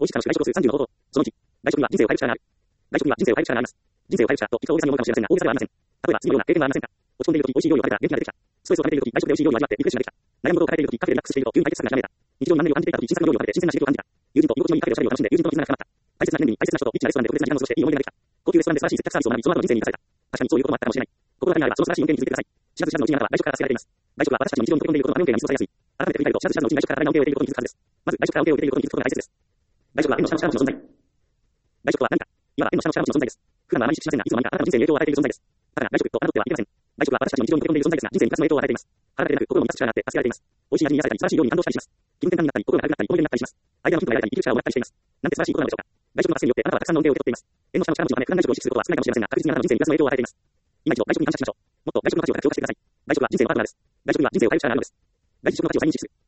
美味しく楽しく外食数30の方法。その1、外食には人生を変える力がある。外食には人生を変える力があります。人生を変える力と一見大げさに思うかもしれませんが、大げさではありません。例えば次のような経験はありませんか。落ち込んでいるとき美味しい料理を食べたら元気が出てきた。ストレスを溜めているとき外食で美味しい料理を味わってリフレッシュができた。悩むことを抱えているときカフェでリラックスしていると急に解決策がひらめいた。日常に何を感じていたとき新作の料理を食べて新鮮な刺激を感じた。友人と居心地のいいカフェでおしゃべりを楽しんで友人との絆が深まった。大切な記念日に大切な人とリッチなレストランで特別な時間を過ごしていい思い出ができた。高級レストランで素晴らしい接客サービスを学びその後の人生に生かされた。確かにそういうこともあったかもしれない。心がにあればその素晴らしい運転に気づいてください。知らず知らずのうちにあなたは外食から助けられています。外食は私たちの日常に溶け込んでいることのある運転が見過ごされやすい。改めて振り返ると知らず知らずのうちに外食から体に恩恵を受けていることに気づくはずです。まず外食から恩恵を受けていることに気づくことが大切です。外食は縁の下の下の存在。外食は何か。いわば縁の下の下の存在です。普段は毎日しませんが、いつの間にかあなたの人生に影響を与えている存在です。だから外食と侮ってはいけません。外食は私たちの日常に溶け込んでいる存在ですが、人生にプラスの影響を与えています。腹だけでなく心を満たす力があって助けられています。美味しい味に癒されたり、素晴らしい料理に感動したりします。気分転換になったり、心が軽くなったり、思い出になったりします。相手の気分がやられたり、生きる力をもらったりしています。なんて素晴らしいことなのでしょうか。外食の発生によってあなたはたくさんの恩恵を受け取っています。縁の下の力持ちのため、普段外食を意識することは少ないかもしれませんが、確実にあなたの人生にプラスの影響を与えています。今一度外食に感謝しましょう。もっと外食の価値を高く評価してください。外食は人生のパートナーです。外食には人生を変える力があるのです。外食の価値を再認識する。